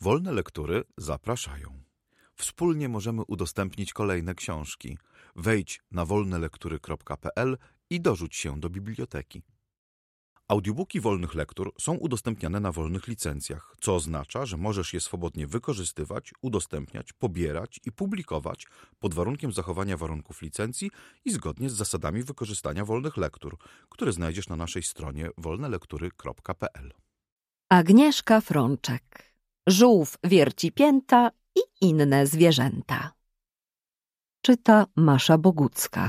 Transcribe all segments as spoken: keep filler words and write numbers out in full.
Wolne Lektury zapraszają. Wspólnie możemy udostępnić kolejne książki. Wejdź na wolne lektury kropka p l i dorzuć się do biblioteki. Audiobooki Wolnych Lektur są udostępniane na wolnych licencjach, co oznacza, że możesz je swobodnie wykorzystywać, udostępniać, pobierać i publikować pod warunkiem zachowania warunków licencji i zgodnie z zasadami wykorzystania wolnych lektur, które znajdziesz na naszej stronie wolne lektury kropka p l. Agnieszka Frączek. Żółw wierci pięta i inne zwierzęta. Czyta Masza Bogucka.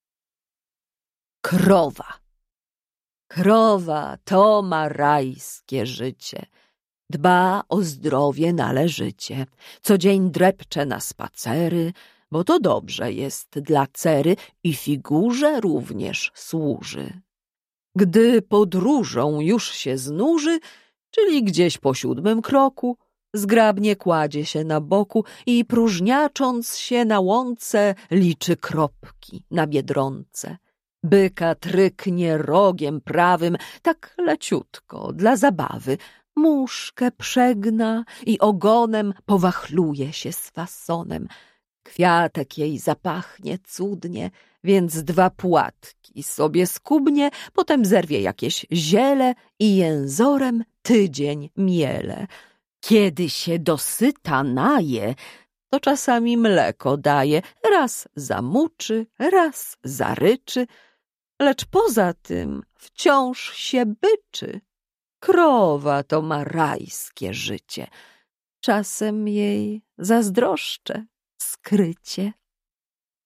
Krowa. Krowa to ma rajskie życie. Dba o zdrowie należycie. Co dzień drepcze na spacery, bo to dobrze jest dla cery i figurze również służy. Gdy podróżą już się znuży, czyli gdzieś po siódmym kroku, zgrabnie kładzie się na boku i próżniacząc się na łące liczy kropki na biedronce. Byka tryknie rogiem prawym, tak leciutko, dla zabawy. Muszkę przegna i ogonem powachluje się z fasonem. Kwiatek jej zapachnie cudnie, więc dwa płatki sobie skubnie, potem zerwie jakieś ziele i jęzorem tydzień miele. Kiedy się dosyta naje, to czasami mleko daje, raz zamuczy, raz zaryczy, lecz poza tym wciąż się byczy. Krowa to ma rajskie życie. Czasem jej zazdroszczę skrycie.